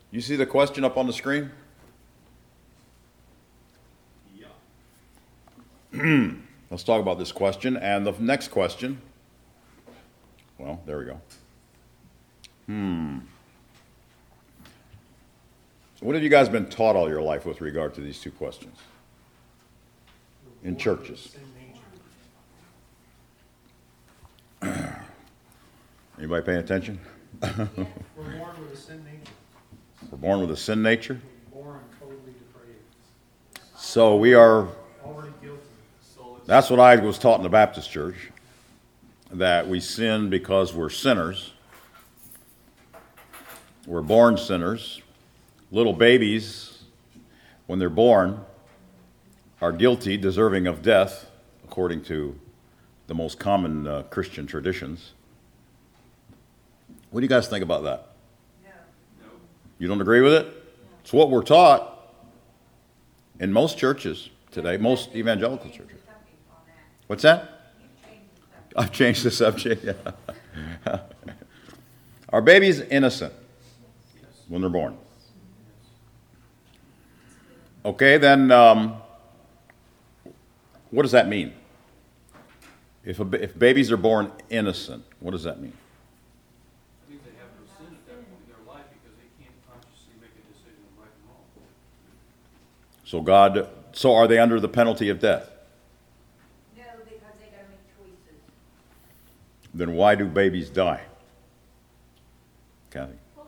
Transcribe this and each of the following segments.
You see the question up on the screen? Yeah. Let's talk about this question. And the next question, well, there we go. What have you guys been taught all your life with regard to these two questions? In churches. Anybody paying attention? We're born with a sin nature. We're born with a sin nature. We're born totally depraved. So we are, Already guilty. that's what I was taught in the Baptist church, that we sin because we're sinners. We're born sinners. Little babies, when they're born, are guilty, deserving of death, according to the most common Christian traditions. What do you guys think about that? No. You don't agree with it? It's what we're taught in most churches today, most evangelical churches. What's that? I've changed the subject. Yeah. Are babies innocent when they're born? Okay, then what does that mean? If babies are born innocent, what does that mean? I think they have no sin at that point in their life because they can't consciously make a decision of right and wrong. So are they under the penalty of death? No, because they gotta make choices. Then why do babies die? Kathy? Well,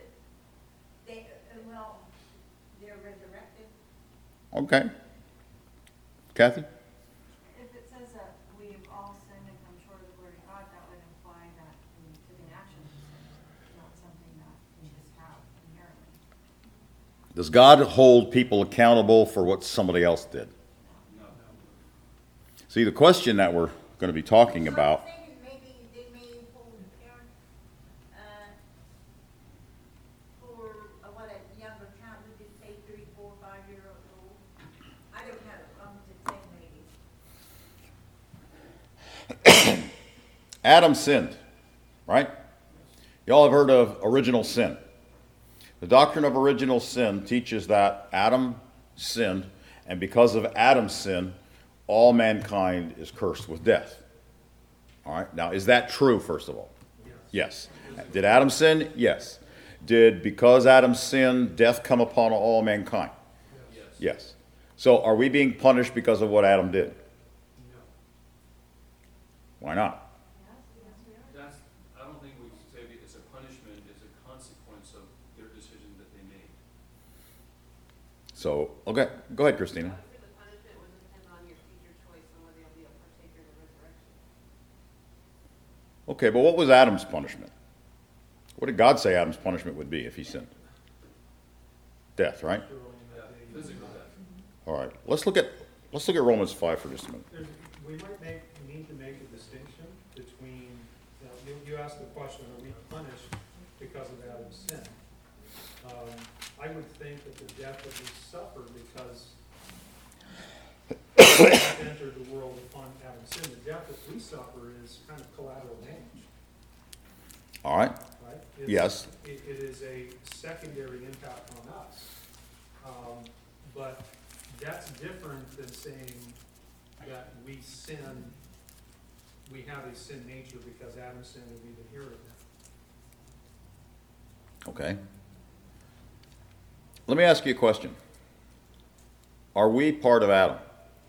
they're resurrected. Okay. Kathy? If it says that we have all sinned and come short of the glory of God, that would imply that we took an action to sin, not something that we just have inherently. Does God hold people accountable for what somebody else did? No. See, the question that we're going to be talking about, I'm thinking maybe they may hold a parent, for a younger child, would you say 3, 4, 5 year old? I don't know, I'm just saying maybe. Adam sinned, right? Y'all have heard of original sin. The doctrine of original sin teaches that Adam sinned, and because of Adam's sin, all mankind is cursed with death. All right? Now, is that true, first of all? Yes. Did Adam sin? Yes. Did, because Adam sinned, death come upon all mankind? Yes. So, are we being punished because of what Adam did? No. Why not? I don't think we should say it's a punishment, it's a consequence of their decision that they made. So, okay. Go ahead, Christina. The punishment would depend on your future choice and whether you'll be a partaker in the resurrection. Okay, but what was Adam's punishment? What did God say Adam's punishment would be if he sinned? Death, right? Physical death. All right. Let's look at Romans 5 for just a minute. We might need to make a distinction between, you asked the question, are we punished because of Adam's sin? I would think that the death that we suffer because we entered the world upon Adam's sin, the death that we suffer is kind of collateral damage, All right. right? Yes. It is a secondary impact on us. But that's different than saying that we sin, we have a sin nature because Adam sinned and we've inherited that. Okay. Let me ask you a question. Are we part of Adam?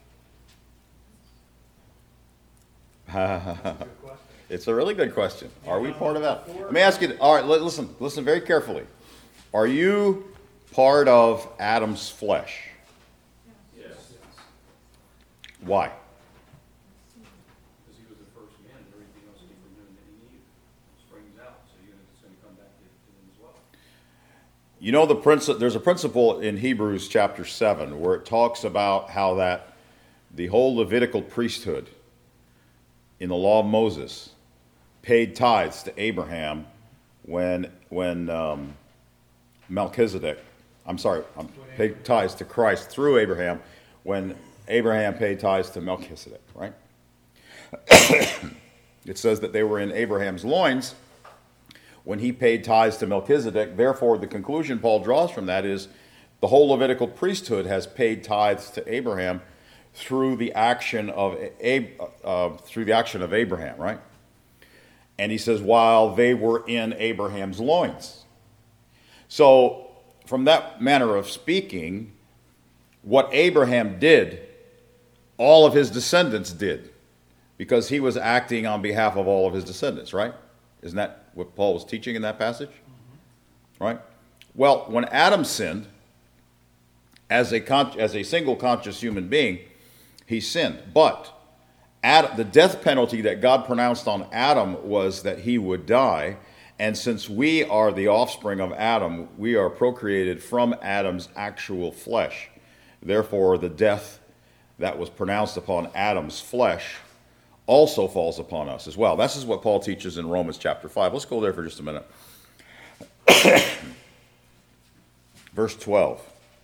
That's a good question. It's a really good question. Are we part of Adam? Let me ask you, all right, listen very carefully. Are you part of Adam's flesh? Yes. Why? Because he was the first man and everything else came from him and then Eve springs out, so it's going to come back to him as well. You know, there's a principle in Hebrews chapter 7 where it talks about how that the whole Levitical priesthood in the law of Moses paid tithes to Abraham when paid tithes to Christ through Abraham when Abraham paid tithes to Melchizedek, right? It says that they were in Abraham's loins when he paid tithes to Melchizedek. Therefore, the conclusion Paul draws from that is the whole Levitical priesthood has paid tithes to Abraham through the action of Abraham, right? And he says, while they were in Abraham's loins. So, from that manner of speaking, what Abraham did, all of his descendants did, because he was acting on behalf of all of his descendants, right? Isn't that what Paul was teaching in that passage? Mm-hmm. Right? Well, when Adam sinned, as a single conscious human being, he sinned. But the death penalty that God pronounced on Adam was that he would die. And since we are the offspring of Adam, we are procreated from Adam's actual flesh. Therefore, the death that was pronounced upon Adam's flesh also falls upon us as well. This is what Paul teaches in Romans chapter 5. Let's go there for just a minute. Verse 12.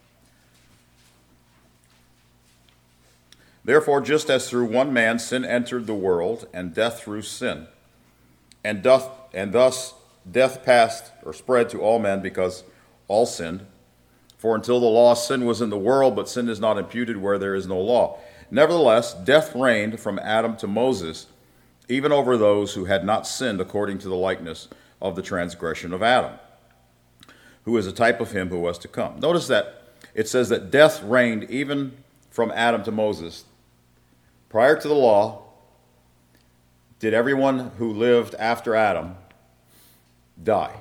Therefore, just as through one man sin entered the world, and death through sin, and thus death passed or spread to all men because all sinned. For until the law, sin was in the world, but sin is not imputed where there is no law. Nevertheless, death reigned from Adam to Moses, even over those who had not sinned according to the likeness of the transgression of Adam, who is a type of him who was to come. Notice that it says that death reigned even from Adam to Moses. Prior to the law, did everyone who lived after Adam die?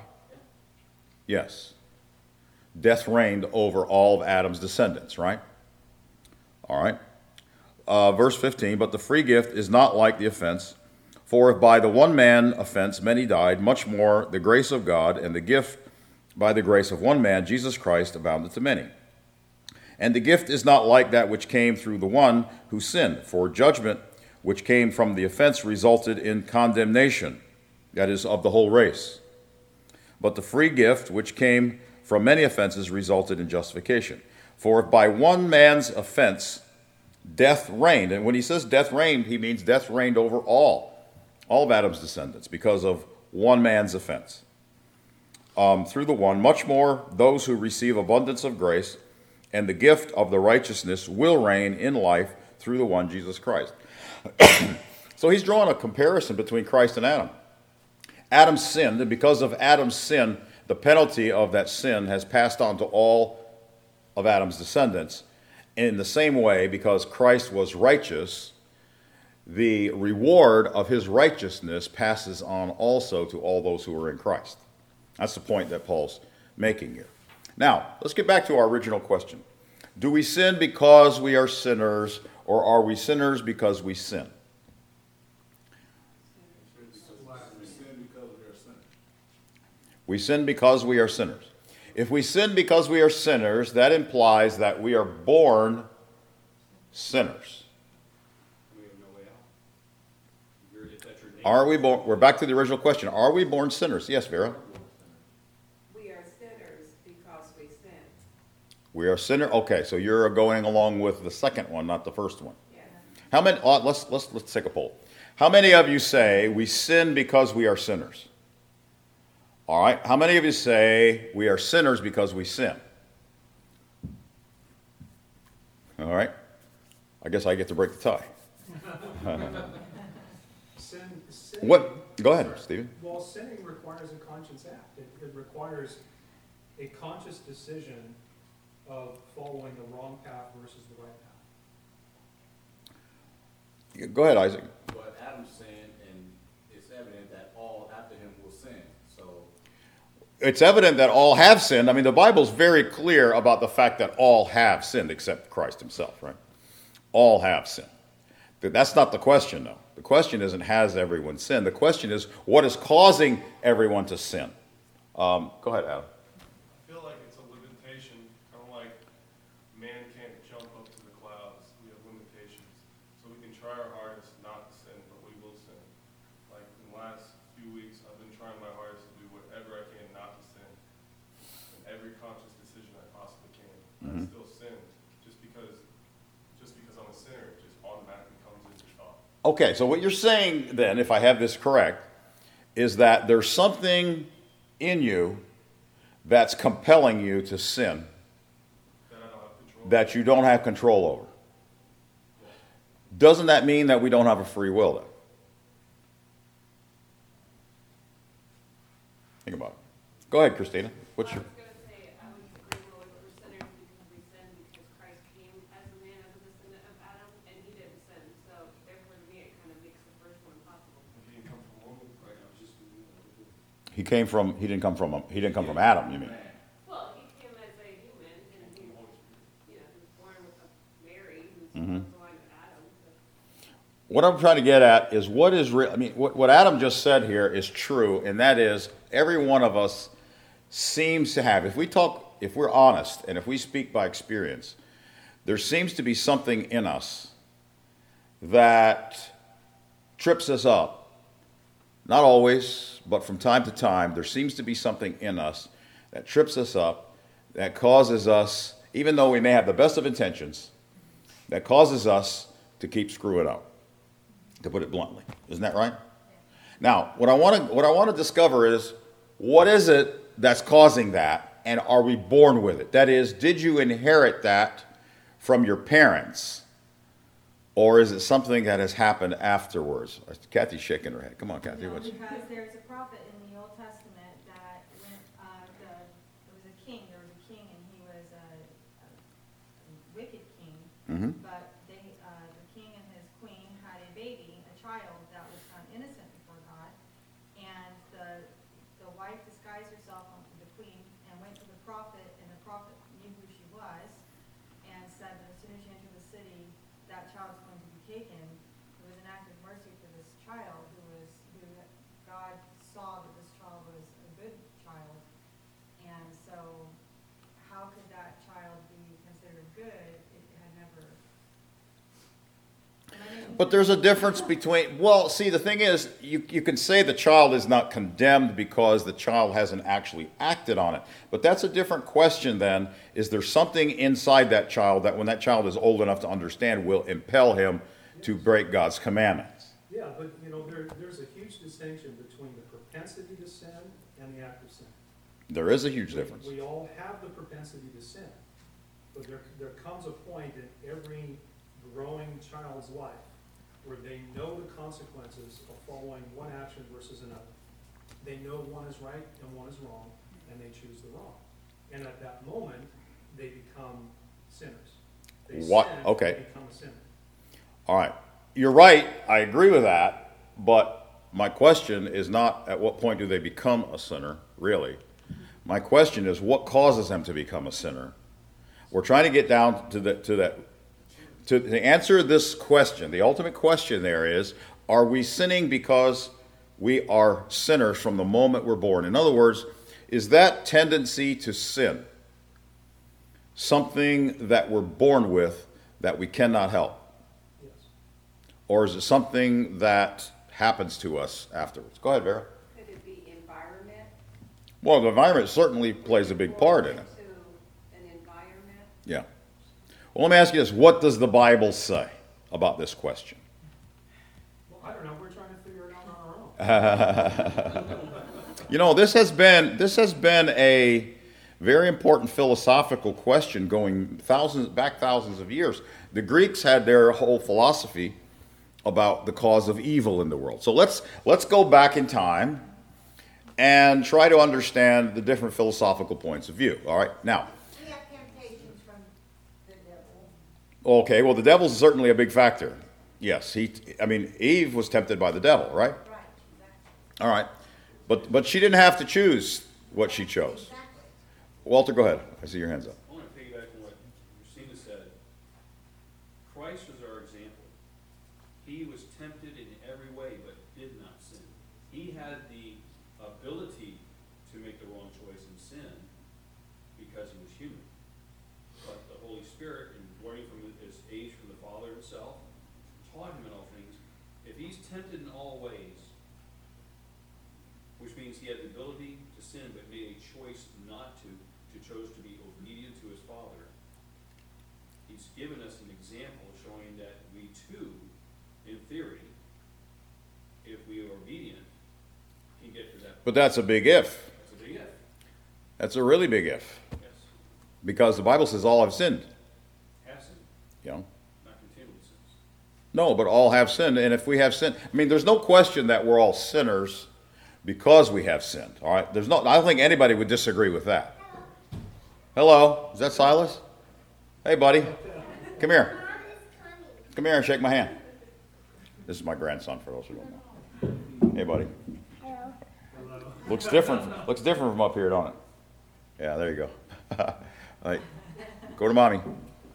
Yes. Death reigned over all of Adam's descendants, right? All right. Verse 15, but the free gift is not like the offense. For if by the one man offense many died, much more the grace of God and the gift by the grace of one man, Jesus Christ, abounded to many. And the gift is not like that which came through the one who sinned. For judgment which came from the offense resulted in condemnation, that is, of the whole race. But the free gift which came from many offenses resulted in justification. For if by one man's offense death reigned, and when he says death reigned, he means death reigned over all of Adam's descendants because of one man's offense. Through the one, much more those who receive abundance of grace and the gift of the righteousness will reign in life through the one, Jesus Christ. So he's drawing a comparison between Christ and Adam. Adam sinned, and because of Adam's sin, the penalty of that sin has passed on to all of Adam's descendants. In the same way, because Christ was righteous, the reward of his righteousness passes on also to all those who are in Christ. That's the point that Paul's making here. Now, let's get back to our original question. Do we sin because we are sinners, or are we sinners because we sin? We sin because we are sinners. If we sin because we are sinners, that implies that we are born sinners. We have no way out. If that's your name. Are we born? We're back to the original question. Are we born sinners? Yes, Vera. We are sinners because we sin. We are sinner. Okay, so you're going along with the second one, not the first one. Yeah. How many? Let's take a poll. How many of you say we sin because we are sinners? All right. How many of you say we are sinners because we sin? All right. I guess I get to break the tie. Sinning, What? Go ahead, Stephen. Well, sinning requires a conscious act. It requires a conscious decision of following the wrong path versus the right path. Go ahead, Isaac. But Adam sinned, and it's evident that all after him will sin. So It's evident that all have sinned. I mean, the Bible's very clear about the fact that all have sinned except Christ himself, right? All have sinned. That's not the question, though. The question isn't, has everyone sinned? The question is, what is causing everyone to sin? Go ahead, Adam. I feel like it's a limitation, kind of like man can't jump up to the clouds. We have limitations. So we can try our hardest not to sin, but we will sin. Like in the last few weeks, I've been trying my hardest to do whatever I can not to sin. And every conscious decision I possibly can. I still sin. Just because I'm a sinner, it just automatically comes into thought. Okay, so what you're saying then, if I have this correct, is that there's something in you that's compelling you to sin That I don't have control. that you don't have control over. Doesn't that mean that we don't have a free will then? Think about it. Go ahead, Christina. What's I your... was gonna say, I would agree with we're sinners because we sin because Christ came as a man, as a descendant of Adam, and he didn't sin. So therefore, to me, it kind of makes the first one possible. He didn't come from a woman. Right, I was just thinking that. He didn't come from Adam, you mean? Well, he came as a human, and he, you know, he was born with a Mary, who's Mhm. the line of Adam. So. What I'm trying to get at is what is real. I mean, what Adam just said here is true, and that is every one of us seems to have, if we're honest, and if we speak by experience, there seems to be something in us that trips us up. Not always, but from time to time, there seems to be something in us that trips us up, that causes us, even though we may have the best of intentions, that causes us to keep screwing up, to put it bluntly. Isn't that right? Now, what I want to discover is, what is it that's causing that, and are we born with it? That is, did you inherit that from your parents, or is it something that has happened afterwards? Kathy's shaking her head. Come on, Kathy. No, What's... because there's a prophet in the Old Testament that when there was a king, and he was a wicked king, Mhm. but the king and his queen had a baby, a child that was found innocent before God, and the wife disguised herself onto the queen and went to the prophet, and the prophet knew who she was, and said that as soon as you enter the city, that child's going to be taken. It was an act of mercy for this child who God saw that this child was a good child, and so how could that child be considered good? It had never. But there's a difference between, well, see, the thing is, you can say the child is not condemned because the child hasn't actually acted on it. But that's a different question then. Is there something inside that child that when that child is old enough to understand will impel him to break God's commandments? Yeah, but you know, there's a huge distinction between the propensity to sin and the act of sin. There is a huge difference. We all have the propensity to sin, but there comes a point in every growing child's life where they know the consequences of following one action versus another. They know one is right and one is wrong, and they choose the wrong. And at that moment, they become sinners. They What? sin, Okay. they become a sinner. All right. You're right. I agree with that. But my question is not at what point do they become a sinner, really. My question is what causes them to become a sinner. We're trying to get down to answer this question. The ultimate question there is, are we sinning because we are sinners from the moment we're born? In other words, is that tendency to sin something that we're born with that we cannot help? Yes. Or is it something that happens to us afterwards? Go ahead, Vera. Could it be environment? Well, the environment certainly plays a big part in it. To an environment? Yeah. Well, let me ask you this. What does the Bible say about this question? Well, I don't know. We're trying to figure it out on our own. You know, this has been a very important philosophical question going thousands of years. The Greeks had their whole philosophy about the cause of evil in the world. So let's go back in time and try to understand the different philosophical points of view. All right? Now, We have temptations from the devil. okay, well, the devil's certainly a big factor. Yes, Eve was tempted by the devil, right? Right, exactly. All right. But she didn't have to choose what she chose. Exactly. Walter, go ahead. I see your hands up. I want to piggyback on what Christina said. Christ was our example. He was tempted in every way, but did not sin. He had the ability to make the wrong choice and sin because he was human. But the Holy Spirit, in learning from his age from the Father himself, taught him in all things. If he's tempted in all ways, which means he had the ability to sin but made a choice not to chose to be obedient to his Father, he's given us an example showing that we too, in theory, if we are obedient, can get to that point. But that's a big if. That's a big That's a really big if. Yes. Because the Bible says all have sinned. Have sinned, You know? not continually sins. No, but all have sinned. And if we have sinned, I mean, there's no question that we're all sinners because we have sinned. All right? I don't think anybody would disagree with that. Hello? Is that Silas? Hey, buddy. Come here. Come here and shake my hand. This is my grandson, for those who don't know. Hey, buddy. Looks different. Looks different from up here, don't it? Yeah, there you go. All right. Go to mommy.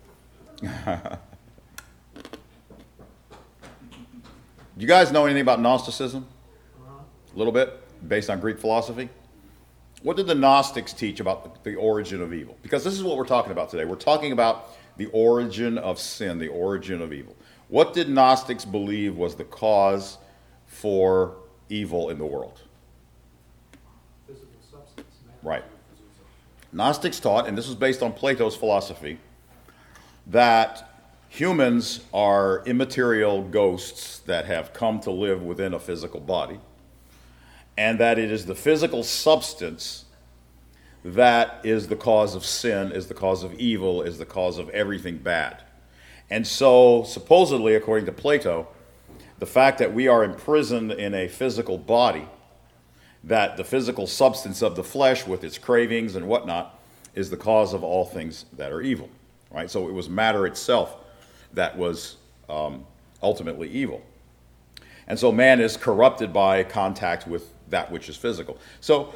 Do you guys know anything about Gnosticism? A little bit, based on Greek philosophy. What did the Gnostics teach about the origin of evil? Because this is what we're talking about today. We're talking about the origin of sin, the origin of evil. What did Gnostics believe was the cause for evil in the world? Physical substance. Matter. Right. Gnostics taught, and this was based on Plato's philosophy, that humans are immaterial ghosts that have come to live within a physical body, and that it is the physical substance that is the cause of sin, is the cause of evil, is the cause of everything bad. And so, supposedly, according to Plato, the fact that we are imprisoned in a physical body, that the physical substance of the flesh with its cravings and whatnot is the cause of all things that are evil. Right? So it was matter itself that was ultimately evil. And so man is corrupted by contact with that which is physical. So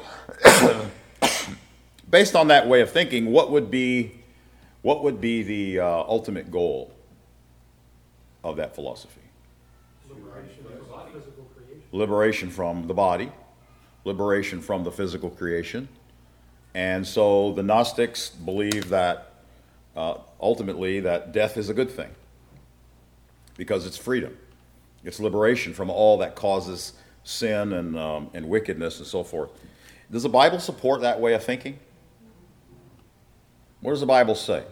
based on that way of thinking, what would be the ultimate goal of that philosophy? Liberation from physical creation. Liberation from the body, liberation from the physical creation. And so the Gnostics believe that ultimately that death is a good thing because it's freedom. It's liberation from all that causes sin and wickedness and so forth. Does the Bible support that way of thinking? What does the Bible say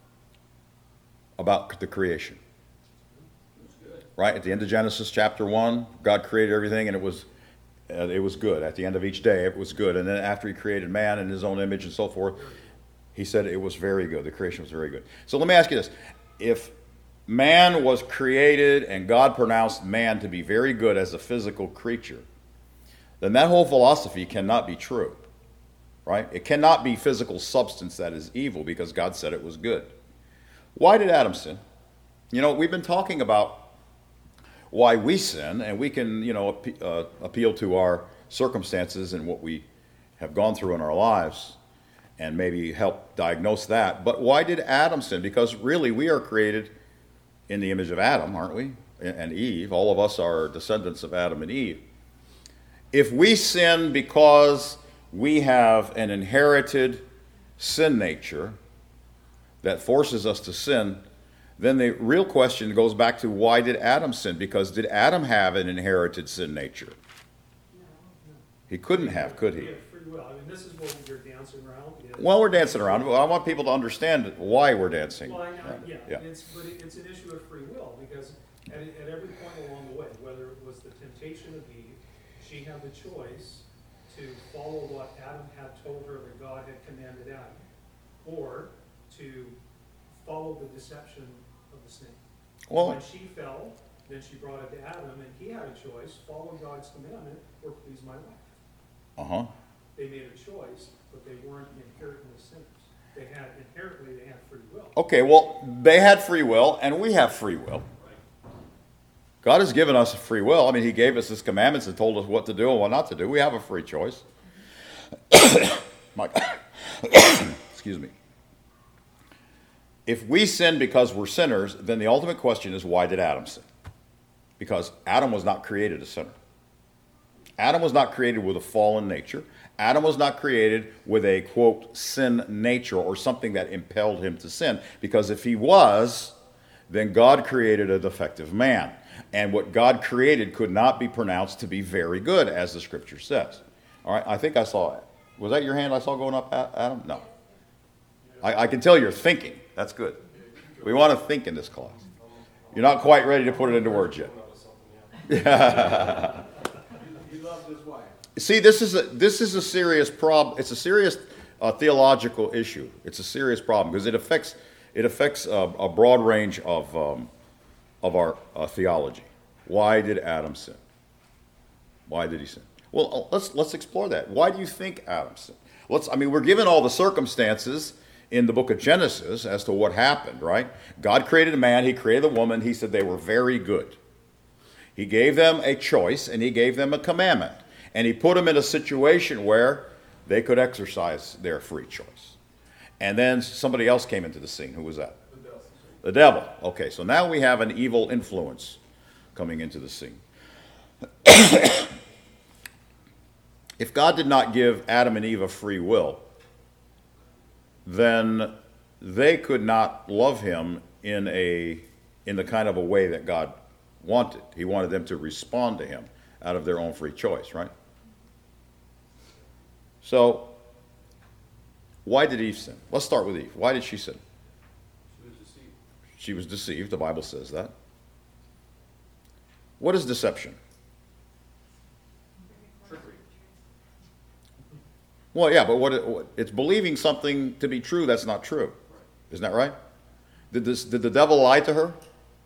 about the creation? Right? At the end of Genesis chapter 1, God created everything and it was good. At the end of each day, it was good. And then after he created man in his own image and so forth, he said it was very good. The creation was very good. So let me ask you this. If man was created and God pronounced man to be very good as a physical creature, then that whole philosophy cannot be true. Right? It cannot be physical substance that is evil because God said it was good. Why did Adam sin? You know, we've been talking about why we sin, and we can, appeal to our circumstances and what we have gone through in our lives and maybe help diagnose that. But why did Adam sin? Because really we are created in the image of Adam, aren't we? And Eve. All of us are descendants of Adam and Eve. If we sin because we have an inherited sin nature that forces us to sin, then the real question goes back to why did Adam sin? Because did Adam have an inherited sin nature? He couldn't have, could He he? had free will. I mean, this is what you're dancing around. Well, we're dancing around. I want people to understand why we're dancing. Well, yeah. Yeah. But it's an issue of free will because at every point along the way, whether it was the temptation of Eve, she had the choice to follow what Adam had told her that God had commanded Adam, or to follow the deception of the snake. Well, When she fell, then she brought it to Adam, and he had a choice: follow God's commandment or please my wife. uh-huh. They made a choice, but they weren't inherently sinners. They had free will. Okay, well, they had free will, and we have free will. God has given us a free will. I mean, he gave us his commandments and told us what to do and what not to do. We have a free choice. My God. Excuse me. If we sin because we're sinners, then the ultimate question is, why did Adam sin? Because Adam was not created a sinner. Adam was not created with a fallen nature. Adam was not created with a, quote, sin nature or something that impelled him to sin. Because if he was, then God created a defective man. And what God created could not be pronounced to be very good, as the scripture says. All right, I think I saw it. Was that your hand I saw going up, Adam? No. I can tell you're thinking. That's good. We want to think in this class. You're not quite ready to put it into words yet. He loved his wife. See, this is a serious problem. It's a serious a theological issue. It's a serious problem because it affects a broad range of our theology. Why did Adam sin? Why did he sin? Well, let's explore that. Why do you think Adam sinned? We're given all the circumstances in the book of Genesis as to what happened, right? God created a man, he created a woman, he said they were very good. He gave them a choice and he gave them a commandment. And he put them in a situation where they could exercise their free choice. And then somebody else came into the scene. Who was that? The devil. Okay, so now we have an evil influence coming into the scene. If God did not give Adam and Eve a free will, then they could not love him in the kind of a way that God wanted. He wanted them to respond to him out of their own free choice, right? So, why did Eve sin? Let's start with Eve. Why did she sin? She was deceived. She was deceived. The Bible says that. What is deception? Trickery. Well, yeah, but it's believing something to be true that's not true. Isn't that right? Did the devil lie to her?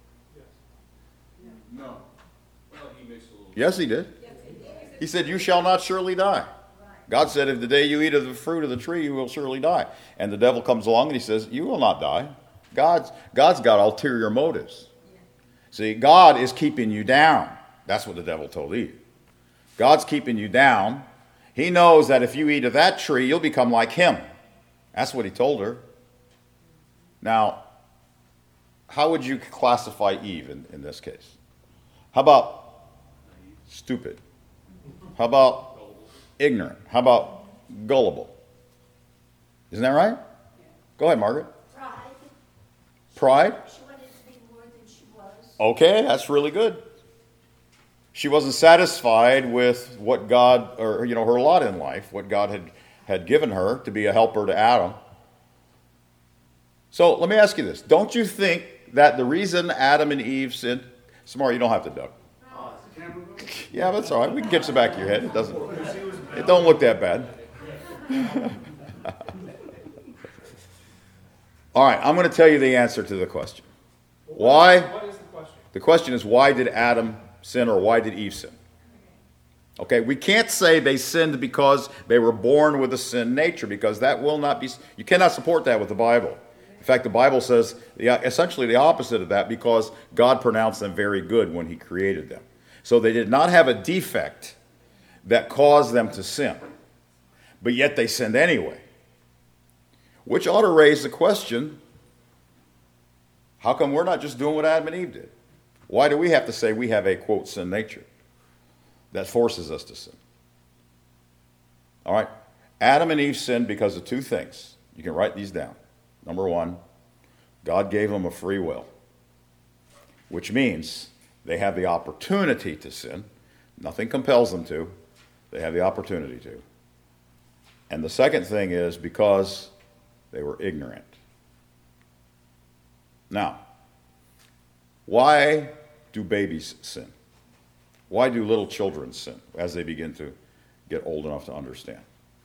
No. Well, he makes a little. Yes, he did. He said, "You shall not surely die." God said, "If the day you eat of the fruit of the tree, you will surely die." And the devil comes along and he says, "You will not die." God's got ulterior motives. See, God is keeping you down. That's what the devil told Eve. God's keeping you down. He knows that if you eat of that tree, you'll become like him. That's what he told her. Now, how would you classify Eve in this case? How about stupid? How about ignorant? How about gullible? Isn't that right? Go ahead, Margaret. Pride? She wanted to be more than she was. Okay, that's really good. She wasn't satisfied with what God, or her lot in life, what God had given her to be a helper to Adam. So let me ask you this. Don't you think that the reason Adam and Eve sinned, Samara, you don't have to duck. Yeah, that's all right. We can get to the back of your head. It don't look that bad. All right, I'm going to tell you the answer to the question. Why? What is the question? The question is, why did Adam sin, or why did Eve sin? Okay, we can't say they sinned because they were born with a sin nature, because that will not be, you cannot support that with the Bible. In fact, the Bible says essentially the opposite of that, because God pronounced them very good when he created them. So they did not have a defect that caused them to sin, but yet they sinned anyway. Which ought to raise the question, how come we're not just doing what Adam and Eve did? Why do we have to say we have a, quote, sin nature that forces us to sin? All right, Adam and Eve sinned because of two things. You can write these down. Number one, God gave them a free will, which means they have the opportunity to sin. Nothing compels them to. They have the opportunity to. And the second thing is because they were ignorant. Now, why do babies sin? Why do little children sin as they begin to get old enough to understand?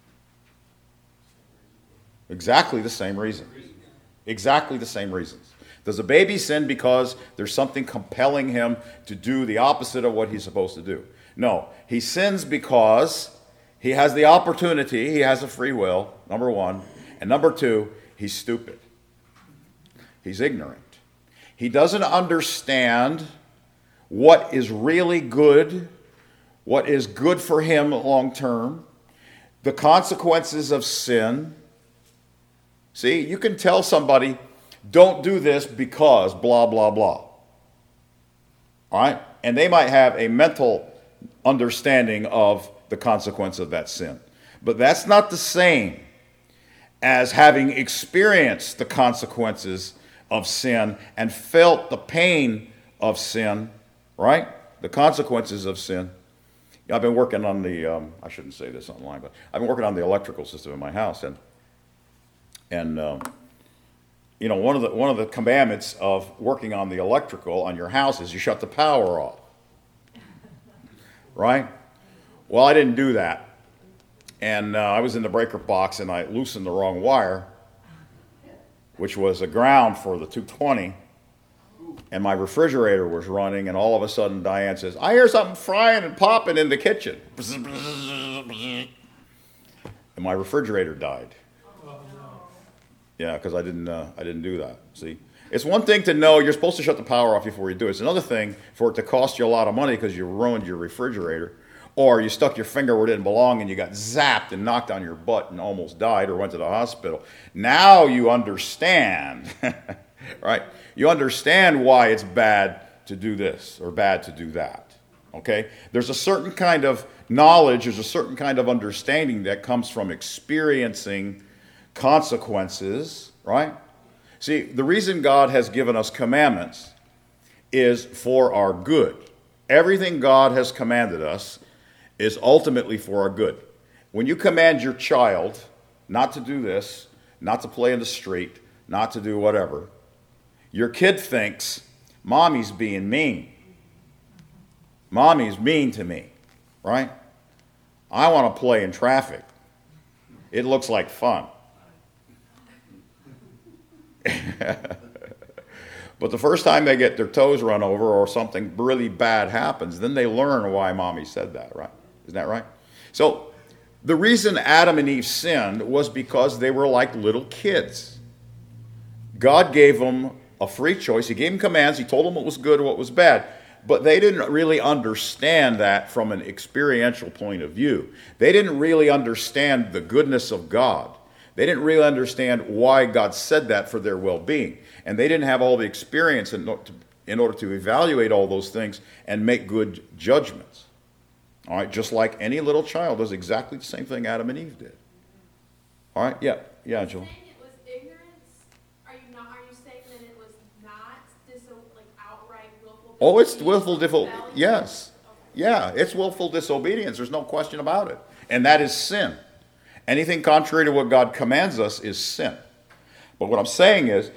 Exactly the same reason. Exactly the same reasons. Does a baby sin because there's something compelling him to do the opposite of what he's supposed to do? No, he sins because he has the opportunity, he has a free will, number one. And number two, he's stupid. He's ignorant. He doesn't understand what is really good, what is good for him long term, the consequences of sin. See, you can tell somebody, don't do this because blah, blah, blah. All right? And they might have a mental understanding of the consequence of that sin. But that's not the same as having experienced the consequences of sin and felt the pain of sin, right? The consequences of sin. I've been working on the, I shouldn't say this online, but I've been working on the electrical system in my house. And one of the commandments of working on the electrical on your house is you shut the power off. Right? Well, I didn't do that. And I was in the breaker box, and I loosened the wrong wire, which was a ground for the 220. And my refrigerator was running, and all of a sudden Diane says, "I hear something frying and popping in the kitchen." And my refrigerator died. Yeah, because I didn't do that. See, it's one thing to know you're supposed to shut the power off before you do it. It's another thing for it to cost you a lot of money because you ruined your refrigerator, or you stuck your finger where it didn't belong and you got zapped and knocked on your butt and almost died or went to the hospital. Now you understand, right? You understand why it's bad to do this or bad to do that. Okay? There's a certain kind of knowledge, there's a certain kind of understanding that comes from experiencing consequences, right? See, the reason God has given us commandments is for our good. Everything God has commanded us is ultimately for our good. When you command your child not to do this, not to play in the street, not to do whatever, your kid thinks, Mommy's being mean. Mommy's mean to me, right? I want to play in traffic. It looks like fun. But the first time they get their toes run over or something really bad happens, then they learn why Mommy said that, right? Isn't that right? So the reason Adam and Eve sinned was because they were like little kids. God gave them a free choice. He gave them commands. He told them what was good and what was bad. But they didn't really understand that from an experiential point of view. They didn't really understand the goodness of God. They didn't really understand why God said that for their well-being. And they didn't have all the experience in order to evaluate all those things and make good judgments. All right, just like any little child does exactly the same thing Adam and Eve did. All right, yeah, Angela. Saying it was ignorance? Are you saying that it was not outright willful? Oh, it's willful disobedience. Rebellion? Yes. Yeah, it's willful disobedience. There's no question about it. And that is sin. Anything contrary to what God commands us is sin. But what I'm saying is,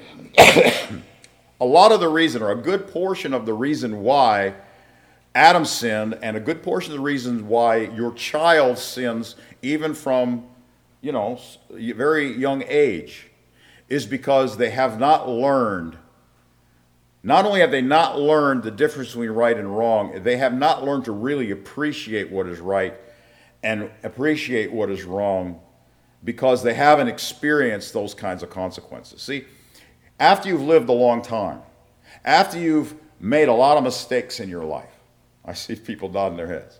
a lot of the reason, or a good portion of the reason why Adam sinned, and a good portion of the reasons why your child sins, even from, very young age, is because they have not learned. Not only have they not learned the difference between right and wrong, they have not learned to really appreciate what is right and appreciate what is wrong because they haven't experienced those kinds of consequences. See, after you've lived a long time, after you've made a lot of mistakes in your life, I see people nodding their heads,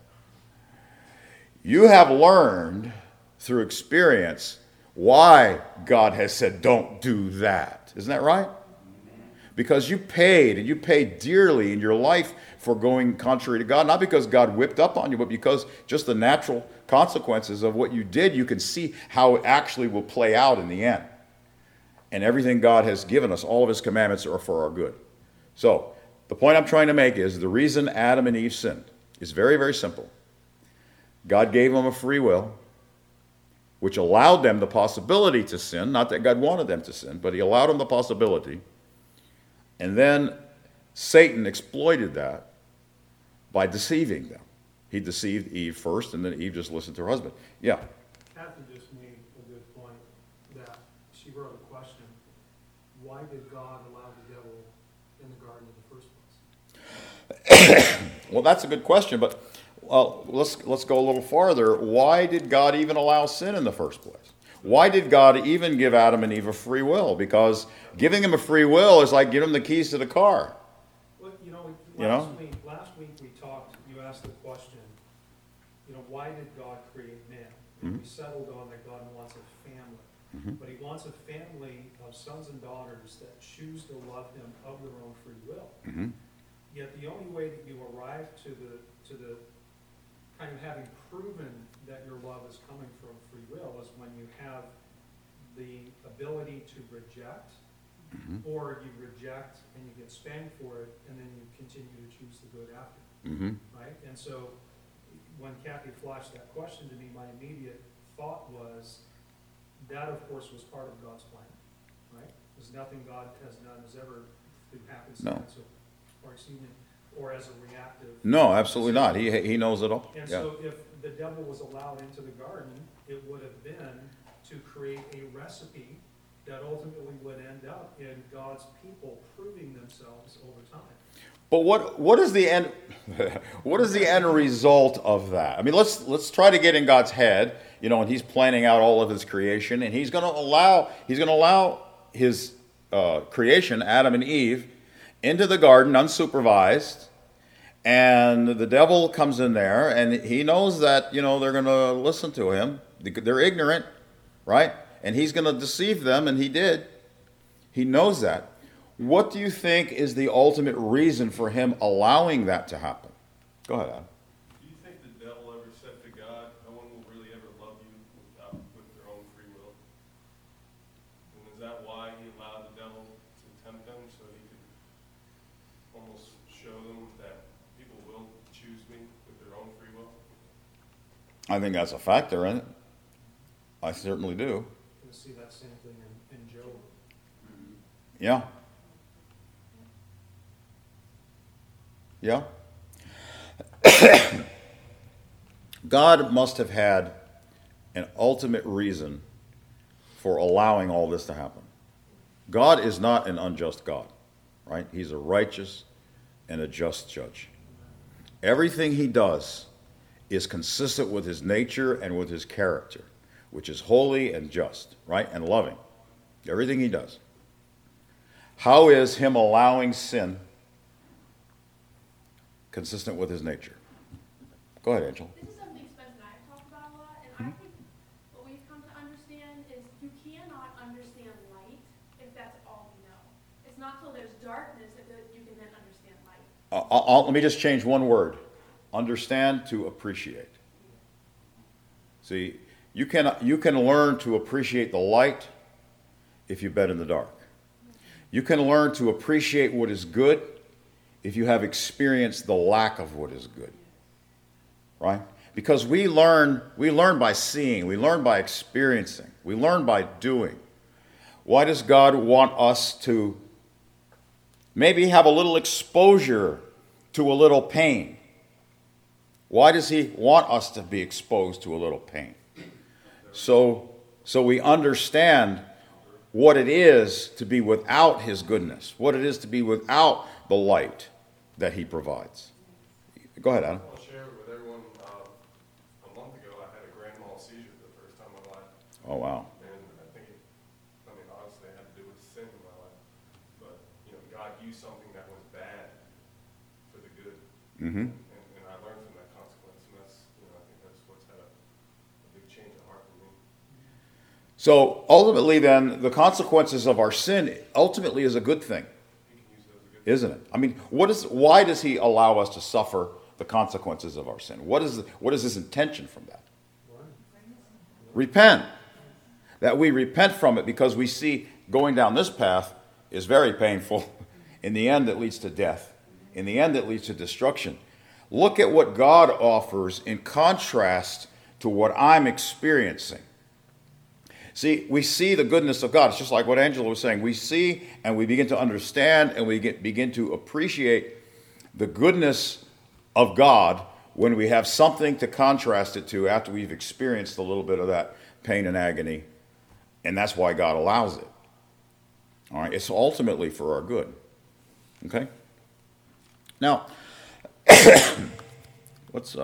you have learned through experience why God has said, don't do that. Isn't that right? Because you paid, and you paid dearly in your life for going contrary to God, not because God whipped up on you, but because just the natural consequences of what you did, you can see how it actually will play out in the end. And everything God has given us, all of his commandments are for our good. So, the point I'm trying to make is the reason Adam and Eve sinned is very, very simple. God gave them a free will, which allowed them the possibility to sin, not that God wanted them to sin, but he allowed them the possibility. And then Satan exploited that by deceiving them. He deceived Eve first, and then Eve just listened to her husband. Yeah. Kathy just made a good point that she wrote a question. Why did God allow the devil in the garden in the first place? Well, that's a good question, but let's go a little farther. Why did God even allow sin in the first place? Why did God even give Adam and Eve a free will? Because giving them a free will is like giving them the keys to the car. Well, last week we talked, you asked the question, why did God create man? Mm-hmm. We settled on that God wants a family. Mm-hmm. But he wants a family of sons and daughters that choose to love him of their own free will. Mm-hmm. Yet the only way that you arrive to the kind of having proven that your love is coming from free will is when you have the ability to reject, or you reject and you get spanked for it, and then you continue to choose the good after, right? And so when Kathy flashed that question to me, my immediate thought was, that of course was part of God's plan, right? Because nothing God has done has ever through happenstance or accident or as a reactive. No, absolutely not. He knows it all. And Yeah. so if the devil was allowed into the garden, it would have been to create a recipe that ultimately would end up in God's people proving themselves over time. But what is the end? What is the end result of that? I mean, let's try to get in God's head, and He's planning out all of His creation, and He's going to allow His creation, Adam and Eve, into the garden unsupervised, and the devil comes in there, and he knows that they're going to listen to him. They're ignorant, right? And he's going to deceive them, and he did. He knows that. What do you think is the ultimate reason for him allowing that to happen? Go ahead, Adam. Do you think the devil ever said to God, no one will really ever love you with their own free will? And is that why he allowed the devil to tempt them, so he could almost show them that people will choose me with their own free will? I think that's a factor in it. I certainly do. You see that same thing in Job. Yeah. Yeah. God must have had an ultimate reason for allowing all this to happen. God is not an unjust God, right? He's a righteous and a just judge. Everything He does is consistent with His nature and with His character, which is holy and just, right? And loving. Everything He does. How is Him allowing sin consistent with His nature? Go ahead, Angel. This is something Spence and I have talked about a lot, and I think what we've come to understand is you cannot understand light if that's all you know. It's not till there's darkness that you can then understand light. Let me just change one word. Understand to appreciate. See, you can learn to appreciate the light if you've been in the dark. You can learn to appreciate what is good if you have experienced the lack of what is good. Right? Because we learn by seeing, we learn by experiencing, we learn by doing. Why does God want us to maybe have a little exposure to a little pain? Why does He want us to be exposed to a little pain? So we understand what it is to be without His goodness, what it is to be without the light that He provides. Go ahead, Adam. I'll share with everyone, a month ago I had a grand mal seizure for the first time in my life. Oh, wow. And I think honestly, it had to do with sin in my life. But, God used something that was bad for the good. Mm-hmm. And I learned from that consequence. And that's, I think that's what's had a big change of heart for me. So ultimately then, the consequences of our sin ultimately is a good thing, He can use it as a good isn't it? I mean, why does He allow us to suffer the consequences of our sin? What is His intention from that? Repent. That we repent from it because we see going down this path is very painful. In the end, it leads to death. In the end, it leads to destruction. Look at what God offers in contrast to what I'm experiencing. See, we see the goodness of God. It's just like what Angela was saying. We see and we begin to understand and we begin to appreciate the goodness of God when we have something to contrast it to after we've experienced a little bit of that pain and agony. And that's why God allows it. All right, it's ultimately for our good. Okay? Now, what's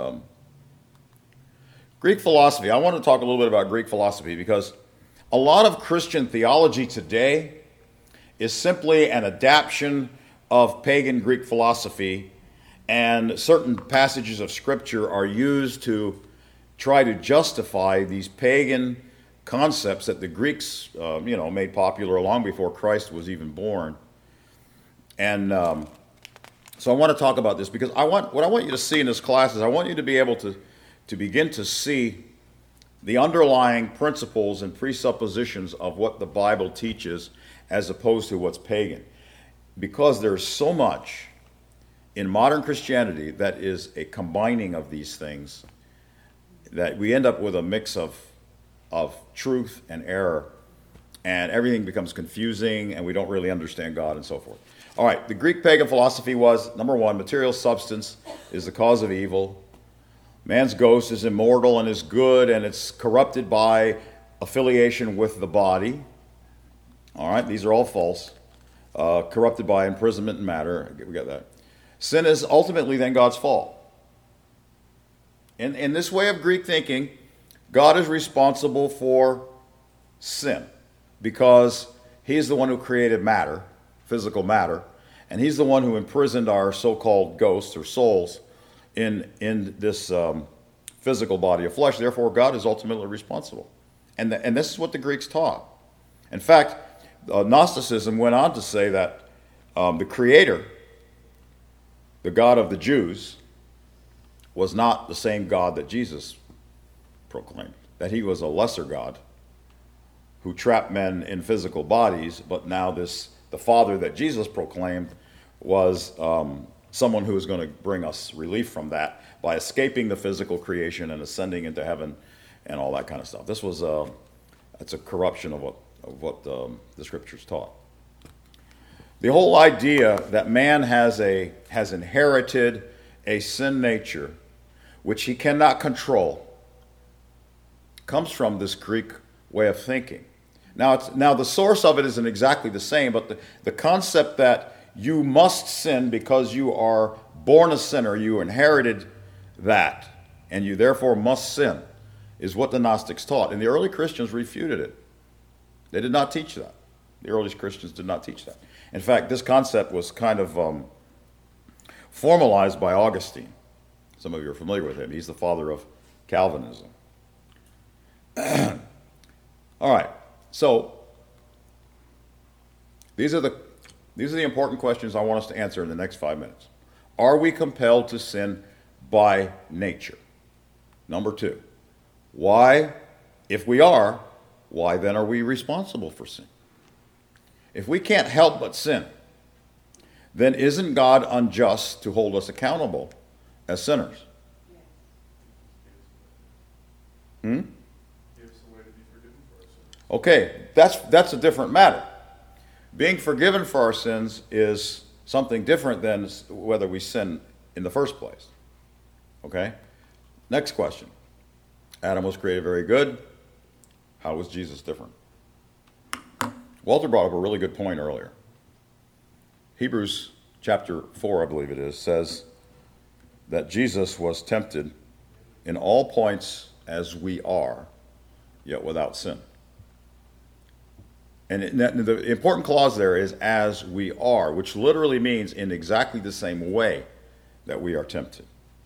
Greek philosophy? I want to talk a little bit about Greek philosophy because a lot of Christian theology today is simply an adaptation of pagan Greek philosophy, and certain passages of Scripture are used to try to justify these pagan concepts that the Greeks, made popular long before Christ was even born. And so I want to talk about this because what I want you to see in this class is I want you to be able to begin to see the underlying principles and presuppositions of what the Bible teaches as opposed to what's pagan. Because there's so much in modern Christianity that is a combining of these things that we end up with a mix of truth and error. and everything becomes confusing, and we don't really understand God and so forth. All right, the Greek pagan philosophy was, number one, material substance is the cause of evil. Man's ghost is immortal and is good, and it's corrupted by affiliation with the body. All right, these are all false. Corrupted by imprisonment and matter. We got that. Sin is ultimately then God's fault. In this way of Greek thinking, God is responsible for sin because he's the one who created matter, physical matter, and he's the one who imprisoned our so-called ghosts or souls in this physical body of flesh. Therefore, God is ultimately responsible. And this is what the Greeks taught. In fact, Gnosticism went on to say that the Creator, the God of the Jews, was not the same God that Jesus proclaimed, that he was a lesser God who trapped men in physical bodies, but now the Father that Jesus proclaimed was someone who is going to bring us relief from that by escaping the physical creation and ascending into heaven and all that kind of stuff. This was that's a corruption of what the Scriptures taught. The whole idea that man has inherited a sin nature which he cannot control comes from this Greek way of thinking. Now the source of it isn't exactly the same, but the concept that you must sin because you are born a sinner, you inherited that, and you therefore must sin, is what the Gnostics taught. And the early Christians refuted it. They did not teach that. The early Christians did not teach that. In fact, this concept was kind of formalized by Augustine. Some of you are familiar with him. He's the father of Calvinism. All right. So these are the important questions I want us to answer in the next 5 minutes. Are we compelled to sin by nature? Number two, why, if we are, why then are we responsible for sin? If we can't help but sin, then isn't God unjust to hold us accountable as sinners? Give us a way to be forgiven for our sins. Okay, that's a different matter. Being forgiven for our sins is something different than whether we sin in the first place. Okay? Next question. Adam was created very good. How was Jesus different? Walter brought up a really good point earlier. Hebrews chapter 4, I believe it is, says that Jesus was tempted in all points as we are, yet without sin. And the important clause there is as we are, which literally means in exactly the same way that we are tempted.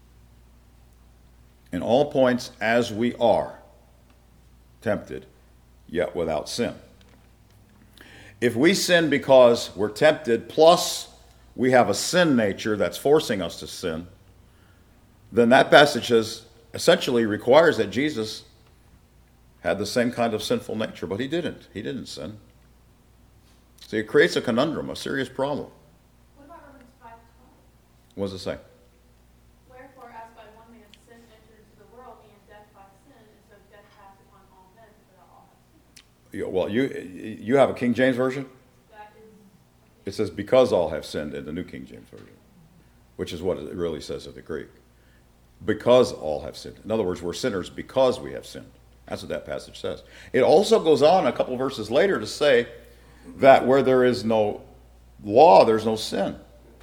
In all points as we are tempted, yet without sin. If we sin because we're tempted, plus we have a sin nature that's forcing us to sin, then that passage essentially requires that Jesus had the same kind of sinful nature, but he didn't. He didn't sin. So it creates a conundrum, a serious problem. What about Romans 5:12? What does it say? Wherefore, as by one man sin entered into the world, and death by sin, and so death passed upon all men, for that all have sinned. Well, you have a King James Version? That is, It says, because all have sinned in the New King James Version, which is what it really says in the Greek. Because all have sinned. In other words, we're sinners because we have sinned. That's what that passage says. It also goes on a couple verses later to say that where there is no law, there's no sin.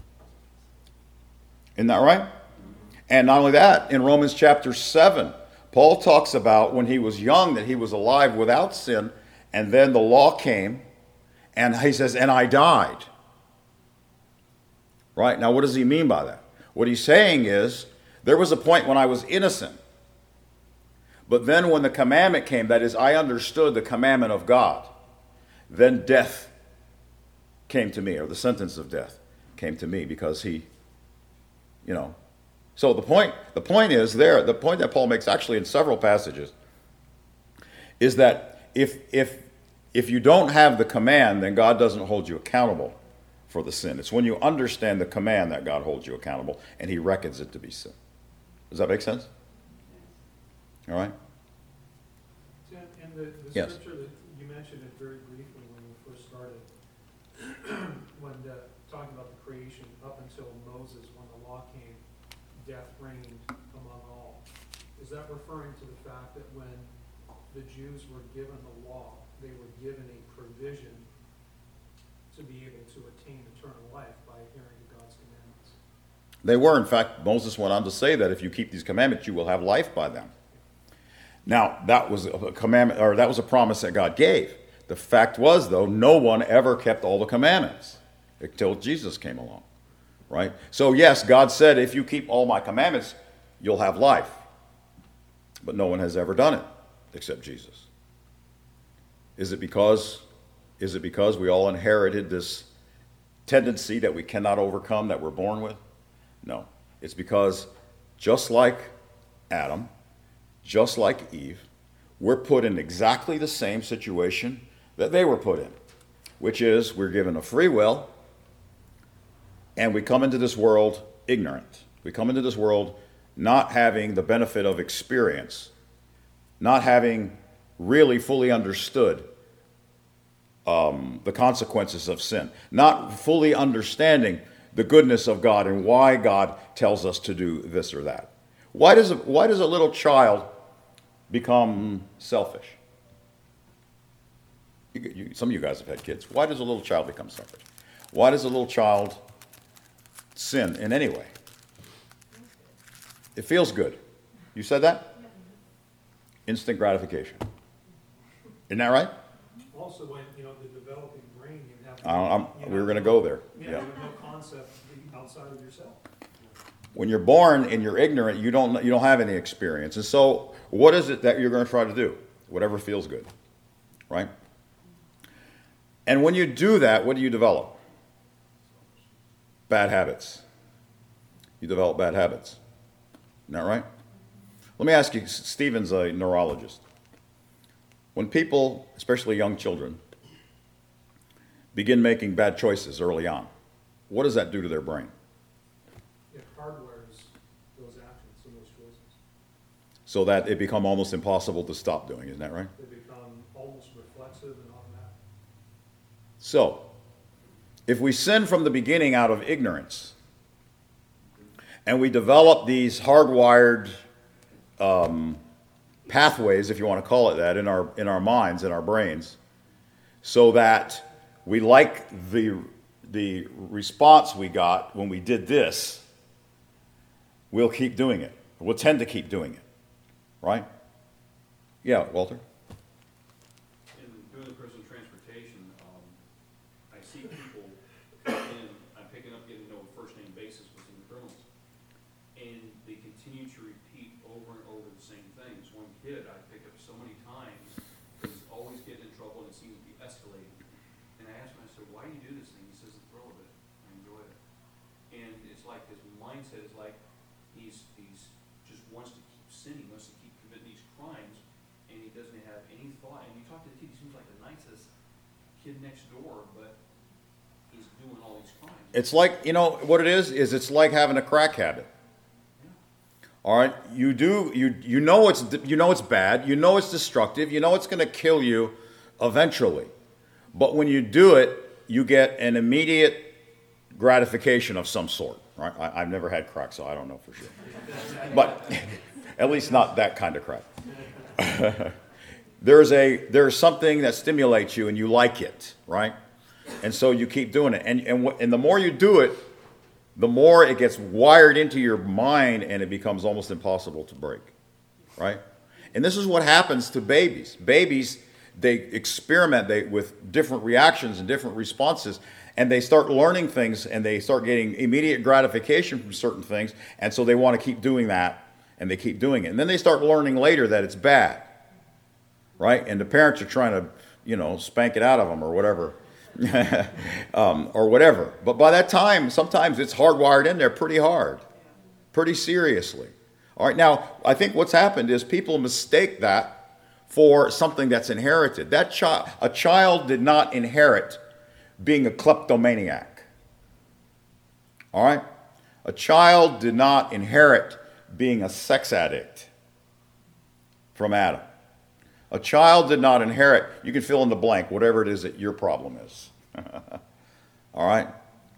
Isn't that right? And not only that, in Romans chapter 7, Paul talks about when he was young that he was alive without sin, and then the law came, and he says, and I died. Right? Now, what does he mean by that? What he's saying is, there was a point when I was innocent. But then when the commandment came, that is, I understood the commandment of God, then death came to me, or the sentence of death came to me because he, So the point is there, the point that Paul makes actually in several passages, is that if you don't have the command, then God doesn't hold you accountable for the sin. It's when you understand the command that God holds you accountable, and he reckons it to be sin. Does that make sense? All right? And the Yes. scripture that you mentioned it very briefly talking about the creation up until Moses, when the law came, death reigned among all. Is that referring to the fact that when the Jews were given the law, they were given a provision to be able to attain eternal life by adhering to God's commandments? They were. In fact, Moses went on to say that if you keep these commandments, you will have life by them. Now, that was a commandment, or that was a promise that God gave. The fact was, though, no one ever kept all the commandments until Jesus came along, right? So, yes, God said, if you keep all my commandments, you'll have life. But no one has ever done it except Jesus. Is it because we all inherited this tendency that we cannot overcome, that we're born with? No. It's because just like Adam, just like Eve, we're put in exactly the same situation that they were put in, which is we're given a free will, and we come into this world ignorant. We come into this world not having the benefit of experience, not having really fully understood the consequences of sin, not fully understanding the goodness of God and why God tells us to do this or that. Why does a little child become selfish? Some of you guys have had kids. Why does a little child become selfish? Why does a little child sin in any way? It feels good. You said that? Instant gratification. Isn't that right? Also, when, the developing brain, you have. We were going to go there. Yeah, you have no concept outside of yourself. When you're born and you're ignorant, you don't have any experience. And so, what is it that you're going to try to do? Whatever feels good, right? And when you do that, what do you develop? Bad habits. You develop bad habits. Isn't that right? Let me ask you, Stephen's a neurologist. When people, especially young children, begin making bad choices early on, what does that do to their brain? It hardwires those actions and those choices. So that it becomes almost impossible to stop doing, isn't that right? They become almost reflexive and automatic. So, if we sin from the beginning out of ignorance, and we develop these hardwired pathways, if you want to call it that, in our minds, in our brains, so that we like the response we got when we did this, we'll keep doing it. We'll tend to keep doing it, right? Yeah, Walter? In doing the personal transportation, I see people come in, I'm picking up, getting to know a first-name basis with some criminals, and they continue to repeat over and over the same things. One kid I picked up so many times, he's always getting in trouble and it seems to be escalating. And I asked him, I said, why do you do this thing? He says, the thrill of it. I enjoy it. And it's like his mindset is like he's just wants to keep sinning, wants to keep committing these crimes, and he doesn't have any thought. And you talk to the kid, he seems like the nicest kid next door, but he's doing all these crimes. It's like, what it is it's like having a crack habit. All right, you know it's bad, you know it's destructive, you know it's going to kill you eventually. But when you do it, you get an immediate gratification of some sort, right? I've never had crack, so I don't know for sure. But at least not that kind of crack. There's something that stimulates you and you like it, right? And so you keep doing it. And the more you do it, the more it gets wired into your mind and it becomes almost impossible to break, right? And this is what happens to babies. Babies, they experiment with different reactions and different responses, and they start learning things and they start getting immediate gratification from certain things, and so they want to keep doing that, and they keep doing it. And then they start learning later that it's bad, right? And the parents are trying to, spank it out of them or whatever. Or whatever. But by that time, sometimes it's hardwired in there pretty hard, pretty seriously. All right, now, I think what's happened is people mistake that for something that's inherited. A child did not inherit being a kleptomaniac. All right? A child did not inherit being a sex addict from Adam. A child did not inherit, you can fill in the blank, whatever it is that your problem is. All right?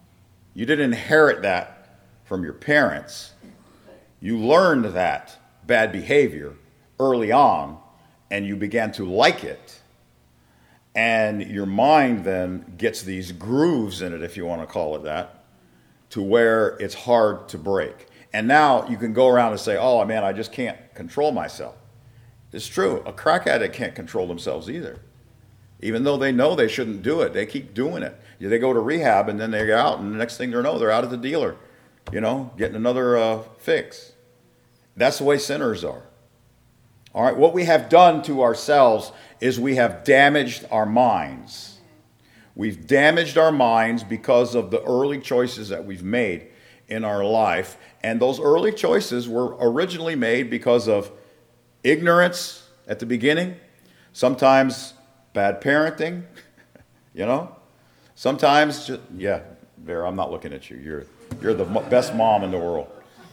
You didn't inherit that from your parents. You learned that bad behavior early on, and you began to like it. And your mind then gets these grooves in it, if you want to call it that, to where it's hard to break. And now you can go around and say, oh, man, I just can't control myself. It's true. A crack addict can't control themselves either. Even though they know they shouldn't do it, they keep doing it. They go to rehab, and then they get out, and the next thing they know, they're out at the dealer, getting another fix. That's the way sinners are. All right, what we have done to ourselves is we have damaged our minds. We've damaged our minds because of the early choices that we've made in our life. And those early choices were originally made because of ignorance at the beginning, sometimes bad parenting, sometimes, Vera, I'm not looking at you. You're the best mom in the world.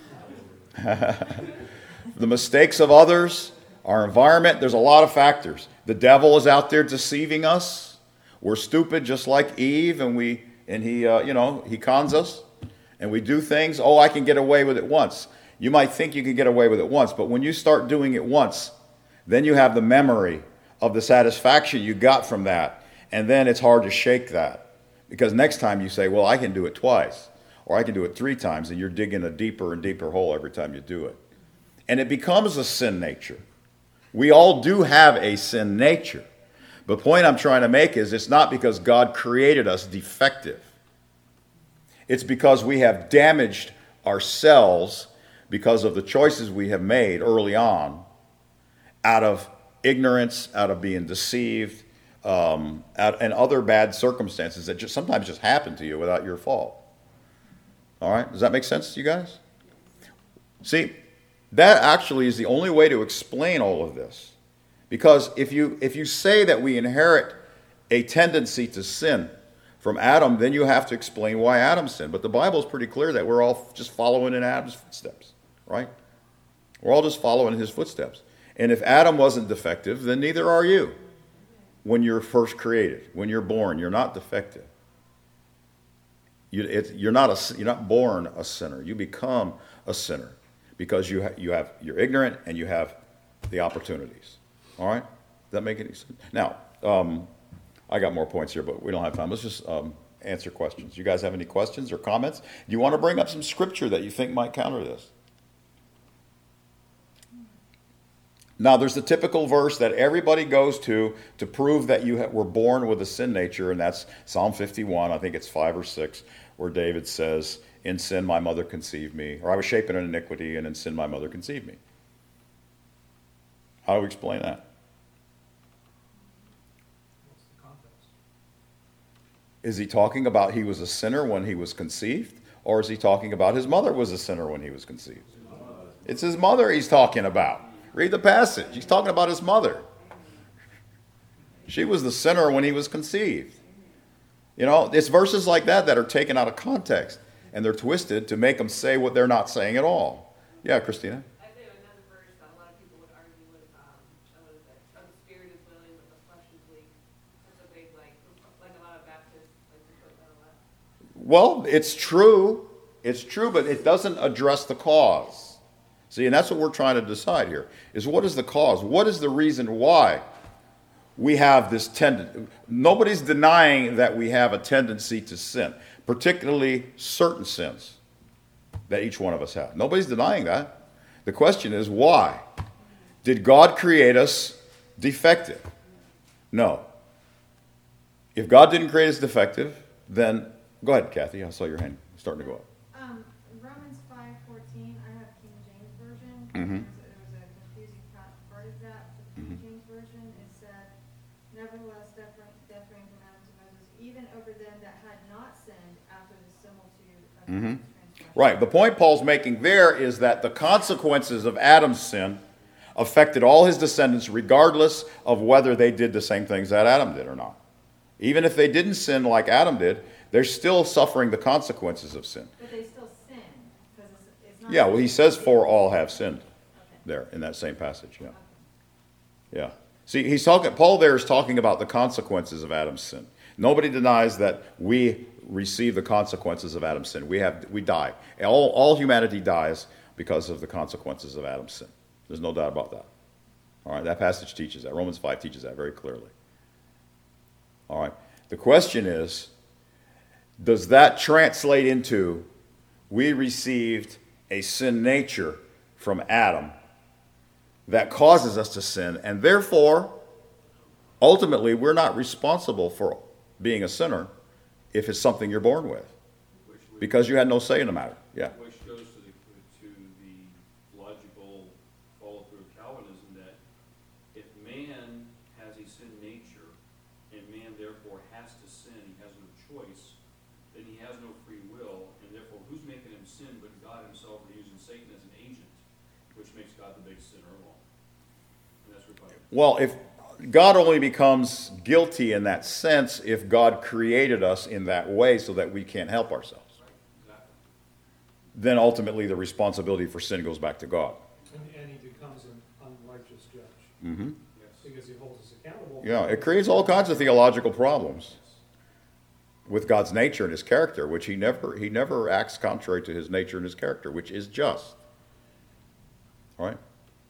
The mistakes of others, our environment, there's a lot of factors. The devil is out there deceiving us. We're stupid just like Eve, and he cons us, and we do things. Oh, I can get away with it once. You might think you can get away with it once, but when you start doing it once, then you have the memory of the satisfaction you got from that, and then it's hard to shake that. Because next time you say, well, I can do it twice, or I can do it 3 times, and you're digging a deeper and deeper hole every time you do it. And it becomes a sin nature. We all do have a sin nature. The point I'm trying to make is it's not because God created us defective. It's because we have damaged ourselves because of the choices we have made early on out of ignorance, out of being deceived, and other bad circumstances that sometimes just happen to you without your fault. All right? Does that make sense to you guys? See, that actually is the only way to explain all of this. Because if you say that we inherit a tendency to sin from Adam, then you have to explain why Adam sinned. But the Bible is pretty clear that we're all just following in Adam's footsteps, right? We're all just following his footsteps. And if Adam wasn't defective, then neither are you. When you're first created, when you're born, you're not defective. You're not born a sinner. You become a sinner because you're ignorant and you have the opportunities. All right? Does that make any sense? Now, I got more points here, but we don't have time. Let's just answer questions. You guys have any questions or comments? Do you want to bring up some scripture that you think might counter this? Now, there's the typical verse that everybody goes to prove that you were born with a sin nature, and that's Psalm 51, I think it's 5 or 6, where David says, in sin my mother conceived me, or I was shapen in iniquity, and in sin my mother conceived me. How do we explain that? What's the context? Is he talking about he was a sinner when he was conceived, or is he talking about his mother was a sinner when he was conceived? It's his mother he's talking about. Read the passage. He's talking about his mother. She was the sinner when he was conceived. It's verses like that that are taken out of context, and they're twisted to make them say what they're not saying at all. Yeah, Christina? I think another verse that a lot of people would argue with, what is it? The spirit is willing, but the flesh is weak. That's a big, like a lot of Baptists like to put that a lot. Well, it's true. It's true, but it doesn't address the cause. See, and that's what we're trying to decide here, is what is the cause? What is the reason why we have this tendency? Nobody's denying that we have a tendency to sin, particularly certain sins that each one of us have. Nobody's denying that. The question is, why? Did God create us defective? No. If God didn't create us defective, then, go ahead, Kathy, I saw your hand starting to go up. Romans 5:14, I have King James Version. Mm-hmm. There was a confusing part of that. The King James Version, it said, nevertheless, differing from Adam to Moses, even over them that had not sinned after the similitude of Adam's transgression. Right. The point Paul's making there is that the consequences of Adam's sin affected all his descendants regardless of whether they did the same things that Adam did or not. Even if they didn't sin like Adam did, they're still suffering the consequences of sin. But they still sin, because it's not... Yeah, well, he says, for all have sinned, there, in that same passage, yeah. Okay. Yeah. See, Paul there is talking about the consequences of Adam's sin. Nobody denies that we receive the consequences of Adam's sin. We die. All humanity dies because of the consequences of Adam's sin. There's no doubt about that. All right, that passage teaches that. Romans 5 teaches that very clearly. All right. The question is, does that translate into we received a sin nature from Adam that causes us to sin, and therefore, ultimately, we're not responsible for being a sinner if it's something you're born with, because you had no say in the matter. Yeah. Which goes to the logical follow-through of Calvinism that if man has a sin nature, and man therefore has to sin, he has no choice, then he has no free will, and therefore who's making him sin but God himself, or using Satan as an agent, which makes God the big sinner of all. And that's required. Well, if God only becomes guilty in that sense if God created us in that way so that we can't help ourselves. Exactly. Then ultimately the responsibility for sin goes back to God. And he becomes an unrighteous judge, Mm-hmm. Yes. because he holds us accountable. Yeah, it creates all kinds of theological problems with God's nature and his character, which he never acts contrary to his nature and his character, which is just. All right?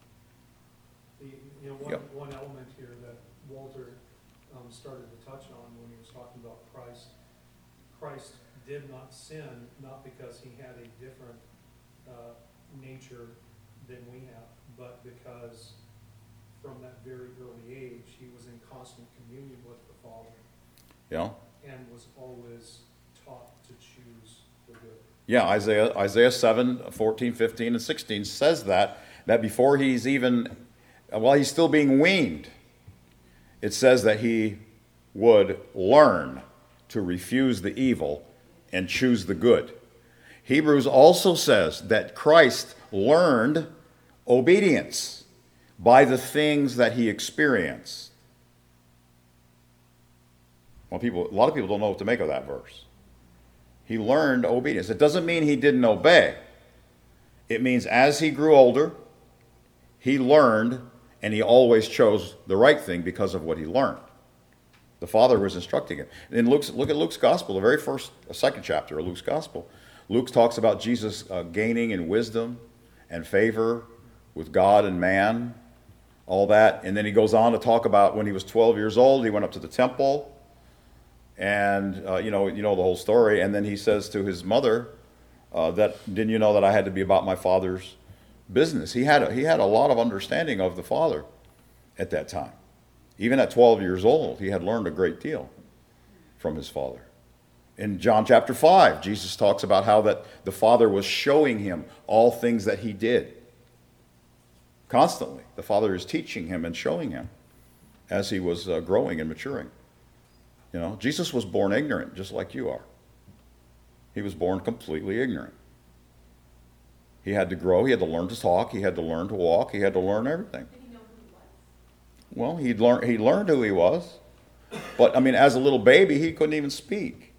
One element here that Walter started to touch on when he was talking about Christ. Christ did not sin, not because he had a different nature than we have, but because from that very early age, he was in constant communion with the Father Yeah. and was always taught to choose the good. Yeah, Isaiah 7, 14, 15, and 16 says that before he's even, while he's still being weaned, it says that he would learn to refuse the evil and choose the good. Hebrews also says that Christ learned obedience by the things that he experienced. Well, a lot of people don't know what to make of that verse. He learned obedience. It doesn't mean he didn't obey. It means as he grew older, he learned, and he always chose the right thing because of what he learned. The Father was instructing him. And look at Luke's Gospel, the second chapter of Luke's Gospel. Luke talks about Jesus gaining in wisdom and favor with God and man, all that. And then he goes on to talk about when he was 12 years old, he went up to the temple. And you know the whole story. And then he says to his mother, "Didn't you know that I had to be about my Father's business?" He had a lot of understanding of the Father at that time. Even at 12 years old, he had learned a great deal from his Father. In John chapter 5, Jesus talks about how that the Father was showing him all things that he did. Constantly, the Father is teaching him and showing him as he was growing and maturing. You know, Jesus was born ignorant, just like you are. He was born completely ignorant. He had to grow. He had to learn to talk. He had to learn to walk. He had to learn everything. Did he know who he was? Well, he learned who he was. But, I mean, as a little baby, he couldn't even speak.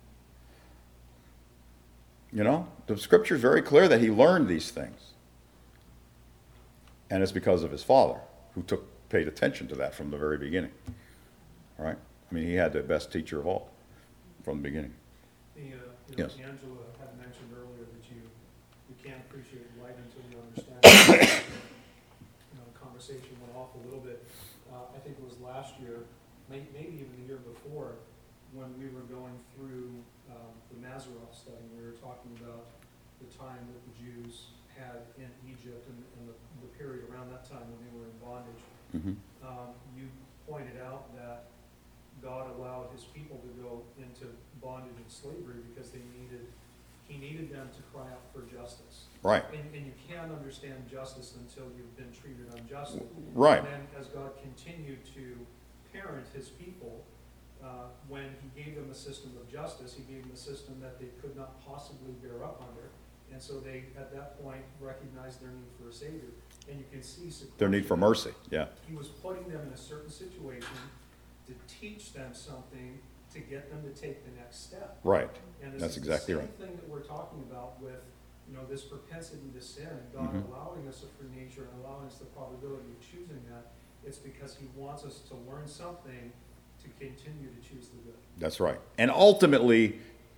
You know, the Scripture is very clear that he learned these things. And it's because of his Father, who paid attention to that from the very beginning. All right? I mean, he had the best teacher of all from the beginning. Yes. Angela had mentioned earlier that you can't appreciate light until you understand it. The conversation went off a little bit. I think it was last year, maybe even the year before, when we were going through the Mazzaroth study. We were talking about the time that the Jews had in Egypt and the period around that time when they were in bondage. Mm-hmm. You pointed out that God allowed his people to go into bondage and slavery because he needed them to cry out for justice. Right. And you can't understand justice until you've been treated unjustly. Right. And then as God continued to parent his people, when he gave them a system of justice, he gave them a system that they could not possibly bear up under. And so they, at that point, recognized their need for a Savior. And you can see their need for mercy, yeah. He was putting them in a certain situation to teach them something to get them to take the next step. Right. And this That's is exactly the right. same thing that we're talking about with, this propensity to sin, and God Mm-hmm. allowing us a free nature and allowing us the probability of choosing that. It's because he wants us to learn something to continue to choose the good. That's right. And ultimately,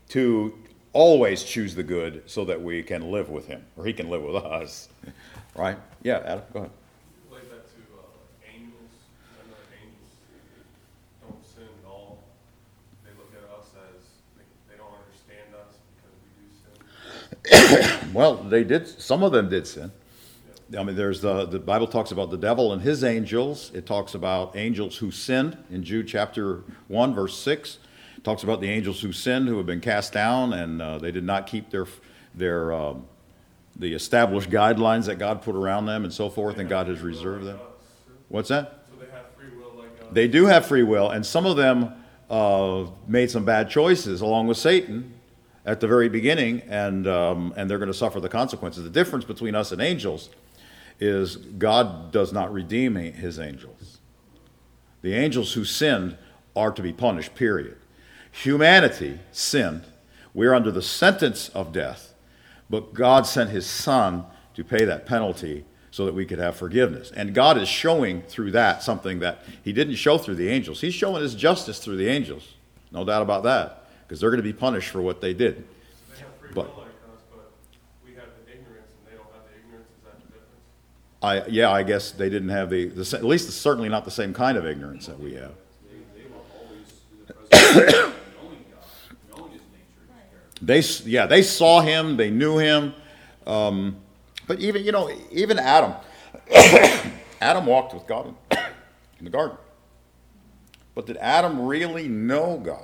to always choose the good so that we can live with him, or he can live with us. Right? Yeah, Adam, go ahead. Relate that to angels. I know that angels don't sin at all. They look at us as they don't understand us because we do sin. Well, they did. Some of them did sin. I mean, there's the Bible talks about the devil and his angels. It talks about angels who sinned in Jude chapter 1, verse 6. It talks about the angels who sinned, who have been cast down, and they did not keep their the established guidelines that God put around them and so forth, and God has reserved them. What's that? So they have free will like us. They do have free will, and some of them made some bad choices along with Satan at the very beginning, and they're going to suffer the consequences. The difference between us and angels is God does not redeem his angels. The angels who sinned are to be punished, period. Humanity sinned. We're under the sentence of death, but God sent his Son to pay that penalty so that we could have forgiveness. And God is showing through that something that he didn't show through the angels. He's showing his justice through the angels. No doubt about that, because they're going to be punished for what they did. They have free But- will like us, but we have the ignorance and they don't have the ignorance. Is that the difference? I guess they didn't have at least certainly not the same kind of ignorance that we have. They were always in the presence of God, knowing God, knowing his nature and his character. They saw him, they knew him, but even Adam, Adam walked with God in the garden. But did Adam really know God?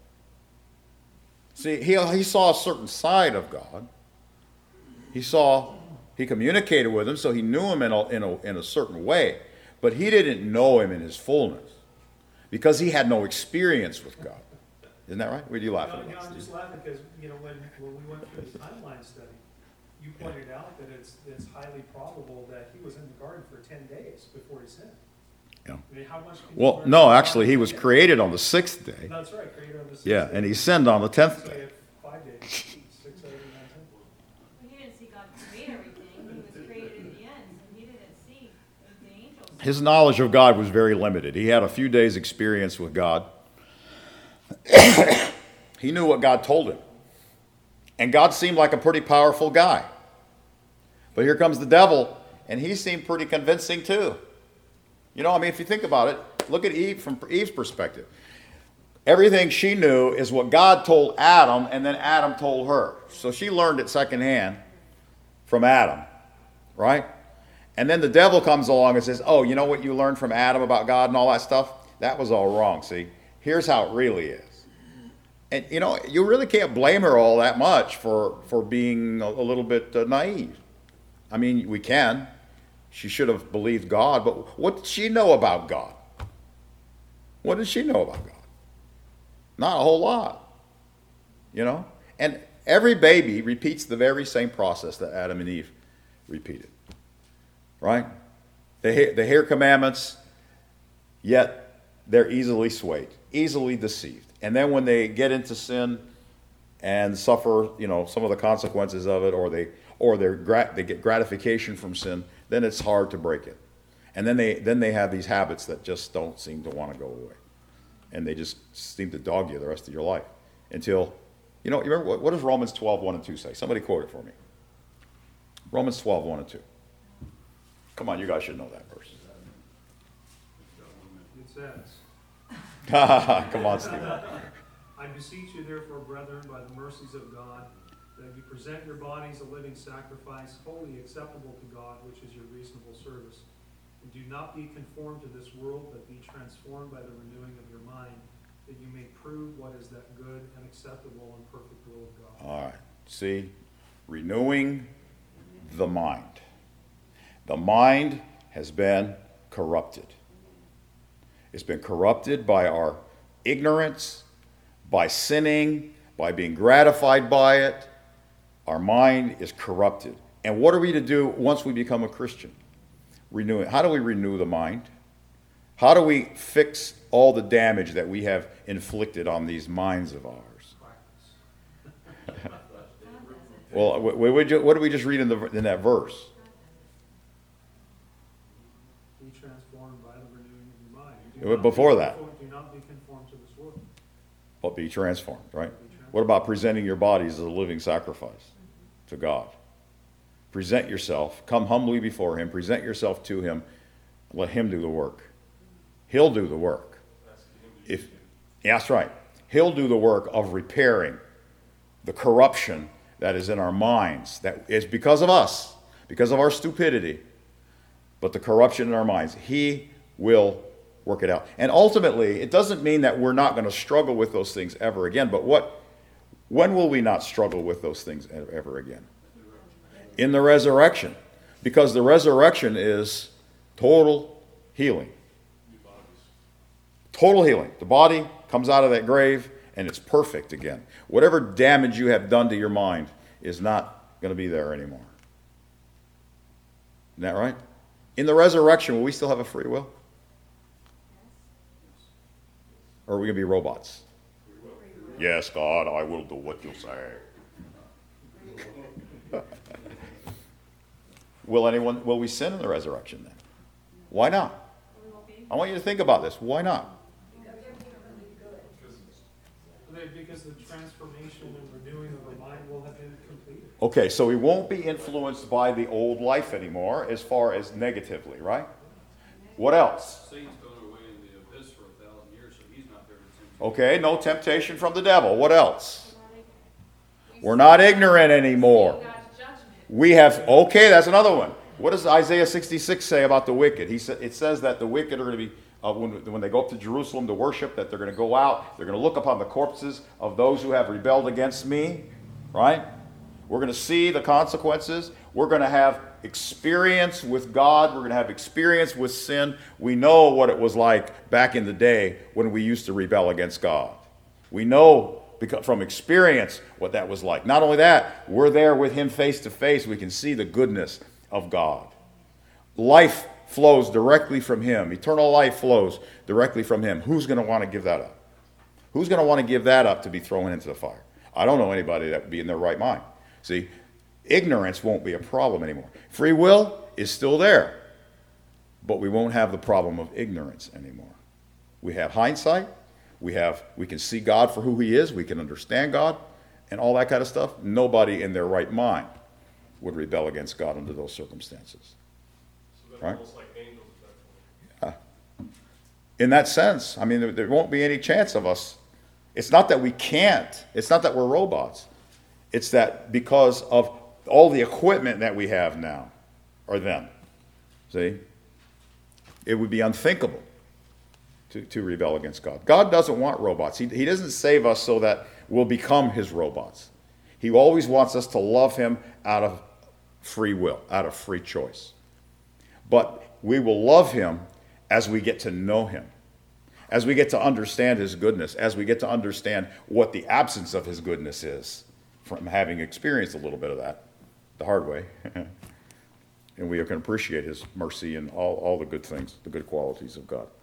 See, he saw a certain side of God. He communicated with him, so he knew him in a certain way, but he didn't know him in his fullness because he had no experience with God. Isn't that right? What are you laughing No, about, I'm just Steve? laughing because, when we went through the timeline study, you pointed out that it's highly probable that he was in the garden for 10 days before he sinned. Yeah. I mean, how much can you Well, learn no, from actually, he God? was created on the 6th day. That's right, created on the 6th Yeah, day. and he sinned on the 10th So you day. have 5 days, 6, 8, 9, 10. Well, he didn't see God create everything, he was created at the end, so he didn't see the angels. His knowledge of God was very limited. He had a few days' experience with God. He knew what God told him. And God seemed like a pretty powerful guy. But here comes the devil, and he seemed pretty convincing too. If you think about it, look at Eve from Eve's perspective. Everything she knew is what God told Adam, and then Adam told her. So she learned it secondhand from Adam, right? And then the devil comes along and says, oh, you know what you learned from Adam about God and all that stuff? That was all wrong, see? Here's how it really is. And, you really can't blame her all that much for being a little bit naive. I mean, we can. She should have believed God, but what did she know about God? What did she know about God? Not a whole lot, And every baby repeats the very same process that Adam and Eve repeated, right? They hear commandments, yet they're easily swayed, easily deceived. And then when they get into sin and suffer, some of the consequences of it, or they get gratification from sin, then it's hard to break it. And then they have these habits that just don't seem to want to go away. And they just seem to dog you the rest of your life until, you remember, what does Romans 12, 1 and 2 say? Somebody quote it for me. Romans 12, 1 and 2. Come on, you guys should know that verse. It says, Come on, Steve. I beseech you therefore, brethren, by the mercies of God, that you present your bodies a living sacrifice, wholly acceptable to God, which is your reasonable service. And do not be conformed to this world, but be transformed by the renewing of your mind, that you may prove what is that good and acceptable and perfect will of God. All right. See, renewing the mind. The mind has been corrupted. It's been corrupted by our ignorance, by sinning, by being gratified by it. Our mind is corrupted. And what are we to do once we become a Christian? Renew it. How do we renew the mind? How do we fix all the damage that we have inflicted on these minds of ours? Well, what did we just read in that verse? Be transformed by the renewing of your mind. Before that. Do not be conformed to this world. But be transformed, right? Be transformed. What about presenting your bodies as a living sacrifice to God? Present yourself. Come humbly before him. Present yourself to him. Let him do the work. He'll do the work. Yeah, that's right. He'll do the work of repairing the corruption that is in our minds. That is because of us, because of our stupidity. But the corruption in our minds, he will work it out. And ultimately, it doesn't mean that we're not going to struggle with those things ever again. But when will we not struggle with those things ever again? In the resurrection. Because the resurrection is total healing. Total healing. The body comes out of that grave and it's perfect again. Whatever damage you have done to your mind is not going to be there anymore. Isn't that right? In the resurrection, will we still have a free will? Or are we going to be robots? Yes, God, I will do what you say. Will we sin in the resurrection then? Why not? I want you to think about this. Why not? Because the transformation and renewing of our mind will have been completed. Okay, so we won't be influenced by the old life anymore as far as negatively, right? What else? Satan's going away in the abyss for 1,000 years, so he's not there to tempt. Okay, no temptation from the devil. What else? We're not ignorant anymore. We have, okay, that's another one. What does Isaiah 66 say about the wicked? It says that the wicked are going to be, when they go up to Jerusalem to worship, that they're going to go out, they're going to look upon the corpses of those who have rebelled against me, right? We're going to see the consequences. We're going to have experience with God. We're going to have experience with sin. We know what it was like back in the day when we used to rebel against God. We know from experience what that was like. Not only that, we're there with him face to face. We can see the goodness of God. Life flows directly from him. Eternal life flows directly from him. Who's going to want to give that up? Who's going to want to give that up to be thrown into the fire? I don't know anybody that would be in their right mind. See, ignorance won't be a problem anymore. Free will is still there, but we won't have the problem of ignorance anymore. We have hindsight. We can see God for who he is. We can understand God and all that kind of stuff. Nobody in their right mind would rebel against God under those circumstances. So they're right? almost like angels at that point. In that sense, I mean, there won't be any chance of us. It's not that we can't. It's not that we're robots. It's that because of all the equipment that we have now, or then, see, it would be unthinkable to rebel against God. God doesn't want robots. He doesn't save us so that we'll become his robots. He always wants us to love him out of free will, out of free choice. But we will love him as we get to know him, as we get to understand his goodness, as we get to understand what the absence of his goodness is, from having experienced a little bit of that the hard way. And we can appreciate his mercy and all the good things, the good qualities of God.